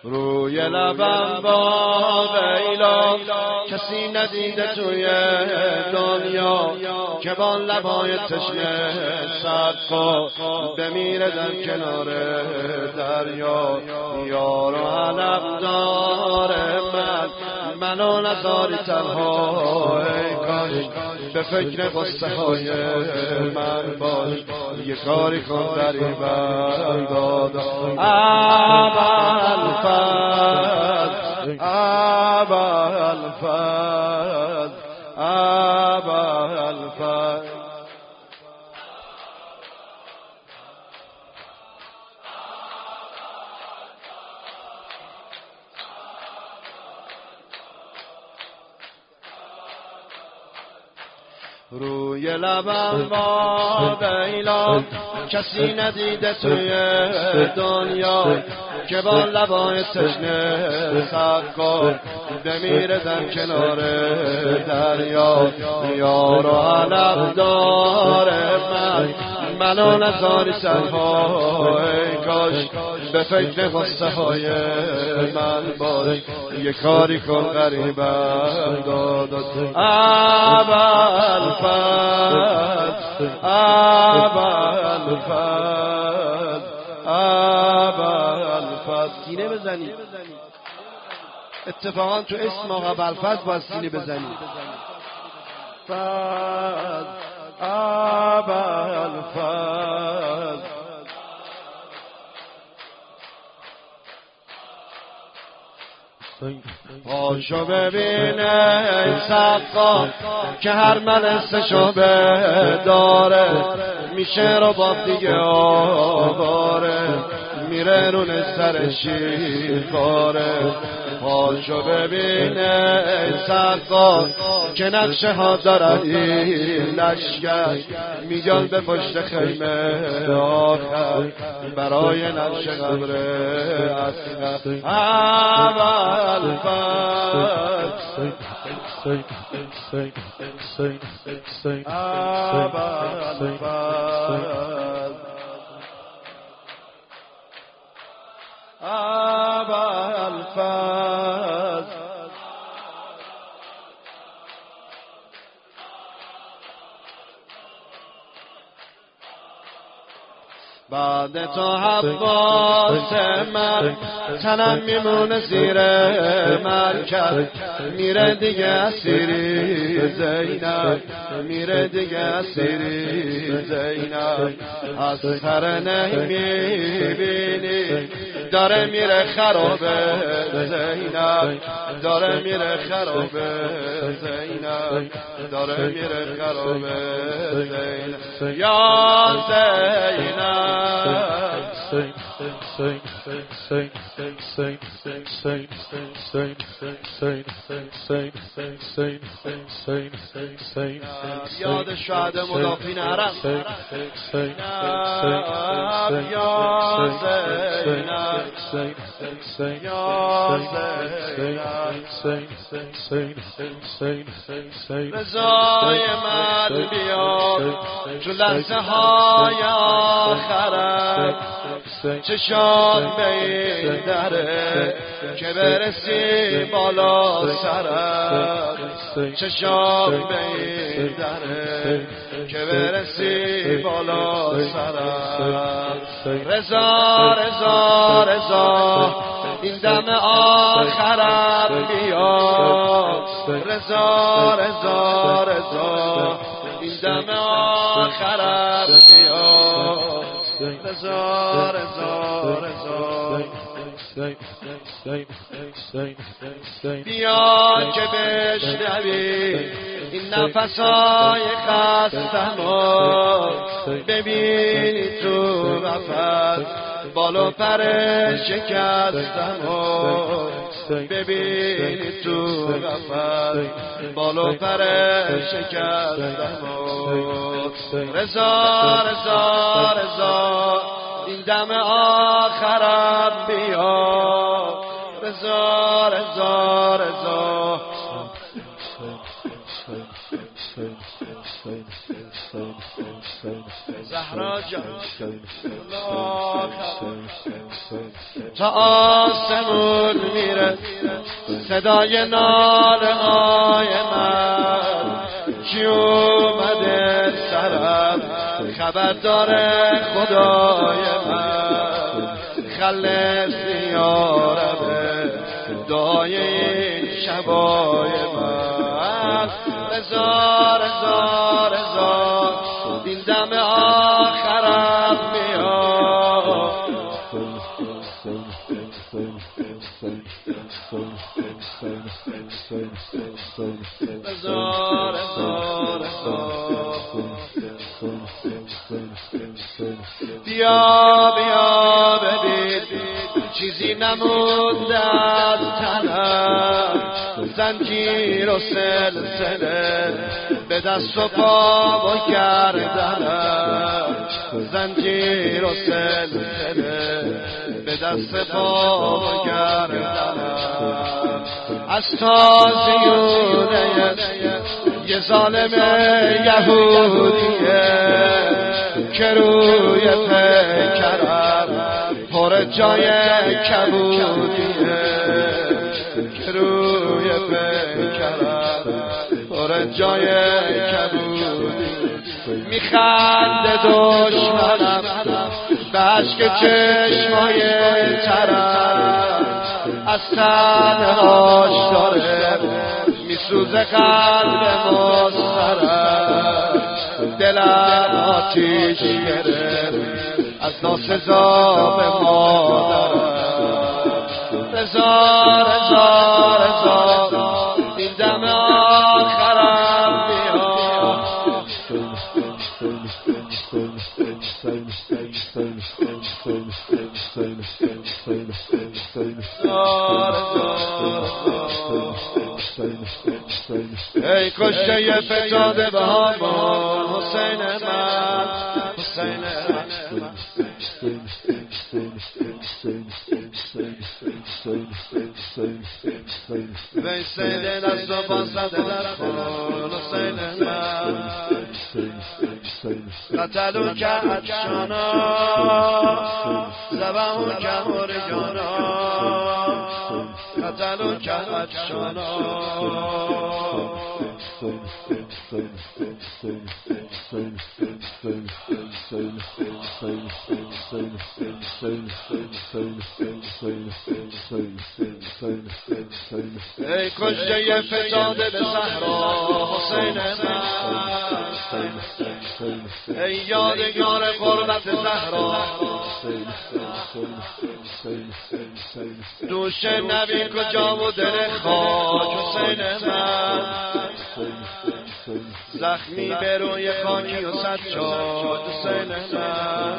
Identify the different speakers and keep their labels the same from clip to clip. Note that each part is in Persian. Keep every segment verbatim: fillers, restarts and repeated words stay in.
Speaker 1: روی لبم با لیلا کسی ندیده توی دنیا که با لبای تشنه صدقا بمیره در کنار دریا. یار و علم داره من منو نذاری تنها، ای کاش به فکر قصه های من باش، یه کاری کن غریبم دادا. ابوالفضل ابوالفضل ابوالفضل روی لبم با لیلا کسی ندیده توی دنیا که با لبای تشنه صدقا بمیره در کنار دریا. یار و علم داره من منو نذاری تنها، ای کاش به فکر قصه های من باش، یه کاری کن غریبم دادا. ابوالفضل ابوالفضل ابوالفضل سینه بزنی. اتفاقا تو اسم آقا ابوالفضل باید سینه بزنی. فضل ابوالفضل پاشو ببینه ای صدقا که هر ملسشو داره، میشه رو با دیگه آواره، میره رون سر شیرخواره. پاشو ببینه ای صدقا که نقشه ها دارن این لشگر، میگن به پشت خیمه آخر برای نقش قبر اصغر. ابوالفضل ابوالفضل ابوالفضل بعد تو حباس من تنم میمونه زیر مرکز، میره دیگه اسیری زینب، میره دیگه اسیری زینب. از سر نمیبینی داره میره خرابه زینب، داره میره خرابه زینب، داره میره خرابه زینب. یا زینب یاد شهد مدافعین حرم. یا زینب یا زینب رضای من بیاد تو لحظه های آخرت، چشات به این دره که برسی بالا سرت، چشات به این دره که برسی بالا سرت. رضا رضا رضا این دم آخرت بیاد، رضا رضا رضا این دم آخرت بیاد، رضا رضا رضا بیا که بشنوی این نفسای خستمو، ببینی تو قفس بالو پر شکستمو، ببینی تو قفس بالو پر شکستمو. رضا رضا رضا این دم آخرت بیا، رضا رضا رضا زهرا زهرا جان تا آسمون میره صدای ناله های من کی اومده سرم خبر داره خدای من خلص یا رب دعای این شبای من رضا رضا رضا این دم آخرم میاد رضا رضا رضا بیا بیا ببین چیزی نمونده از تنم زنجیر و سلسله به دست و پا و گردنم زنجیر و سلسله به دست پا و گردنم از تازیونه یه ظالم یهودیه که روی پیکرم پر جای کبودیه که روی پیکرم پر جای کبودیه میخنده دشمنم به عشق چشمای ترم از تنهاش داره میسوزه قلب مسترم دلم آتیش گرفت از ناسزا به مادرم رضا رضا رضا این دم آخرم بیاد ای کشته ی فتاده به هامان حسین من حسین من وی سیده دست و بازده در خون حسین من قتلو که عطشانا زبهو که مرجانا قتلو که عطشانا ای کشته ی فتاده به صحرا حسین من ای یادگار قربت زهرا دوش نبی کجا و دل خاک حسین من زخمی به روی خاکی و سجاد حسین من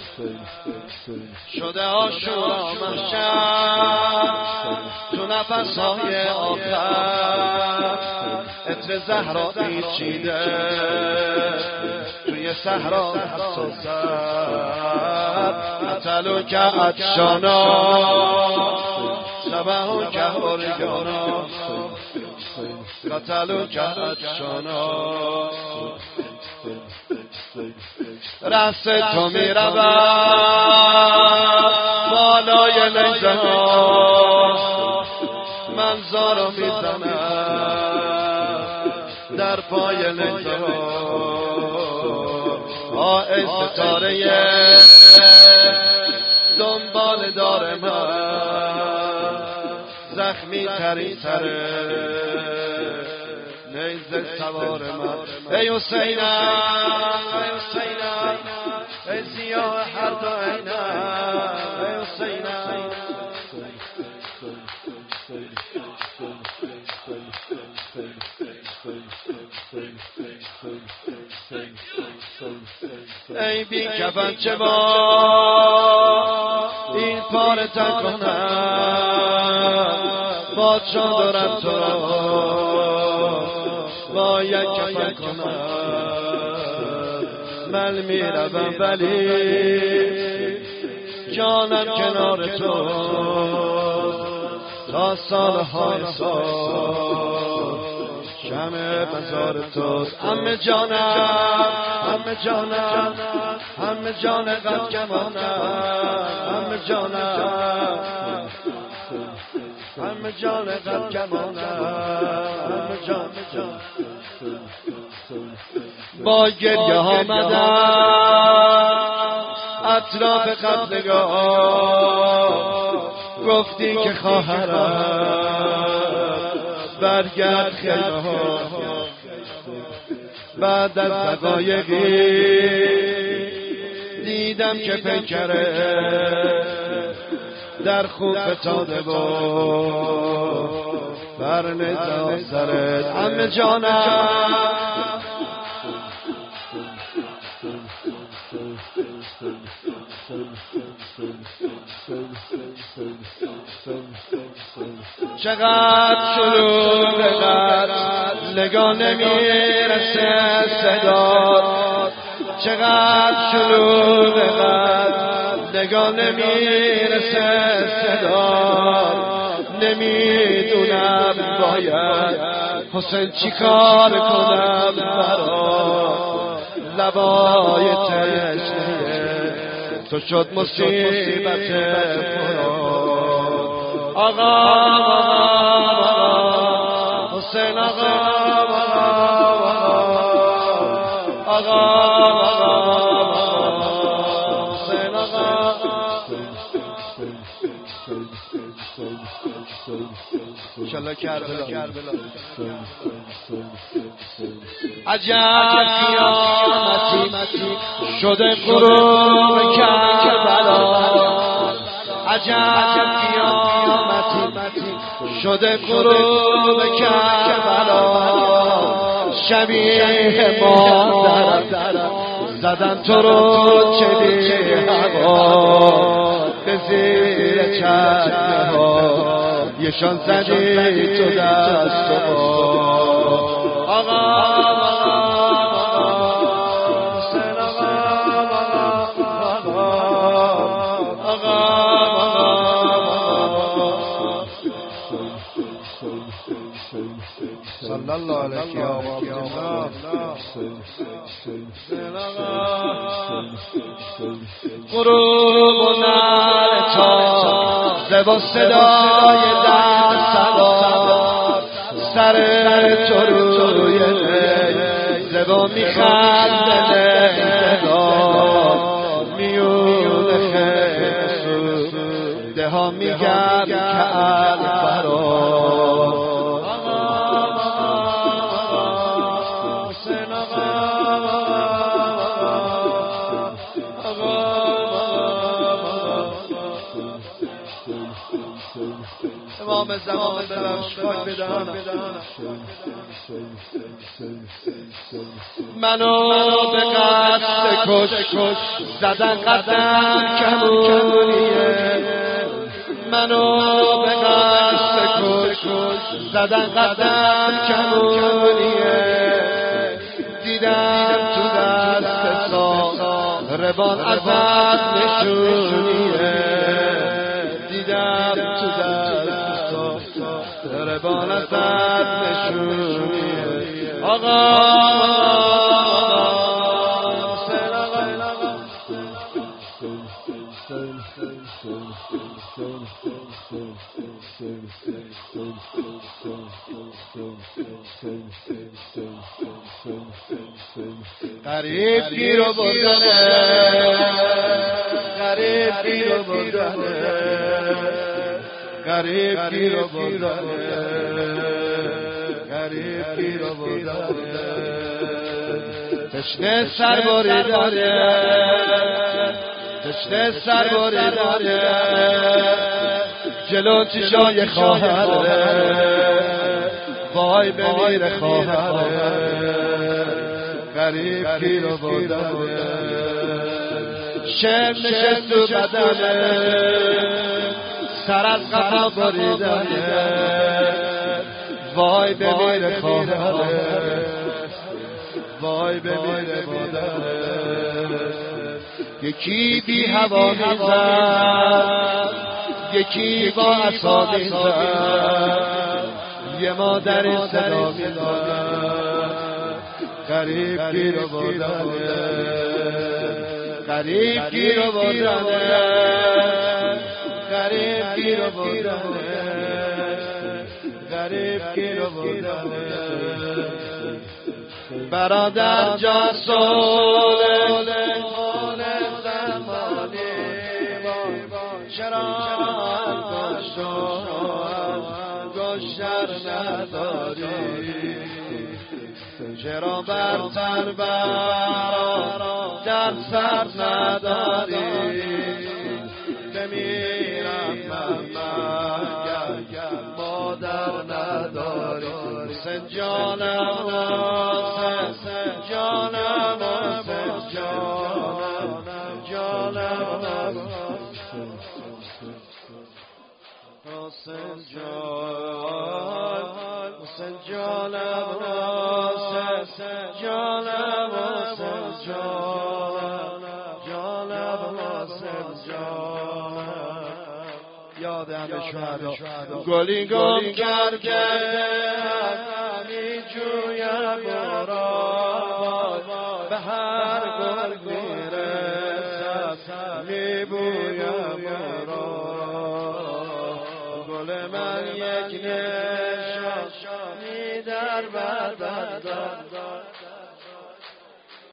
Speaker 1: شده آشورا محشر تو نفسهای آخر عطر زهرا پیچیده توی صحرا حساست قتلو که عطشانا شبهو که هرگانا قتلو که عطشانا رأس تو می رود بالای نیزه ها من زارو می زنم در پای نیزه ها ای ستاره دنبال دار من زخمی تری تره نیزه سوار من ای حسینم ای حسینم ای سیاه هر دو عینم ای حسینم ای بی کفن چه با این پاره تن کنم بادشاه دارم تو را با یک کفن کنم من می روم ولی جانم کنار تو تا سالهای سال شمع مزار توست عمه جانم عمه جانم همه جان قد کمانم، همه جانم، همه جان قد کمانم، همه جان جان با گریه آمدم اطراف قبلگاه، گفتی که خواهرم برگرد خیمه ها. بعد از دقایقی دیدم که پیکره در خوب فتاده بود بر نزا سرت. همه جانم چقدر شلوغ قد نگاه نمیرسه صدا، چقدر شلوغ قد نگاه نمیرسه صدا. نمیدونم باید حسین چی کار کنم برات، لبای تشنه تو شد مصیبت فرات. آقا آقا حسین آقا آقا حسین آقا. انشالله کربلا. عجب قیامتی شده غروب کربلا، عجب قیامتی شده غروب کربلا. شبیه مادرم زدن تو رو چه بی هوا، به زیر چشمه ها یشان زدی تو دست و آقا حسین آقا آقا صلی الله علیه و آله. غروب و نر تازه با صدای در سوار، سر تو روی نی زبا میخنده نگاه، میونه خیلی سوده ها میگم که الفرار. امام زمان ببخش خاک بدانم منو به قصد کش زدن قدم کمونیه، منو به قصد کش زدن قدم کمونیه. دیدم تو دست ساربان ازت نشونیه، دیدم تو دست ساربان ازت نشونیه. آقا غریب گیر و بردنه، غریب گیر و بردنه، غریب گیر و بردنه، غریب گیر و بردنه. تشنه سر بریدنه، تشنه سر بریدنه، جلو چشای خواهره وای بمیره خواهره. غریب گیر و بردنه، شم نشست تو بدنه، سر از قفا بریدنه وای بمیره خواهره، وای بمیره بردنه. یکی بی هوا میزد، یکی با عصا میزد، یه مادر صدا میزد. غریب گیر و بردنه، غریب گیر و بردنه غریب گیر و بردنه غریب گیر و بردنه برادر جاسول خون زمانی چرا گوشتر نداری چرا بر سر بر در سر نداری بمیرم من گر مادر نداری حسین جانم حسین جانم حسین جانم جانم حسین جان حسین جانم حسین جانم حسین جانم جانم حسین جانم یاد همه شهدا گلی گم کرده می جویم مراد به هر گل میرسم می بویم مراد گل من یک نشانی در بدن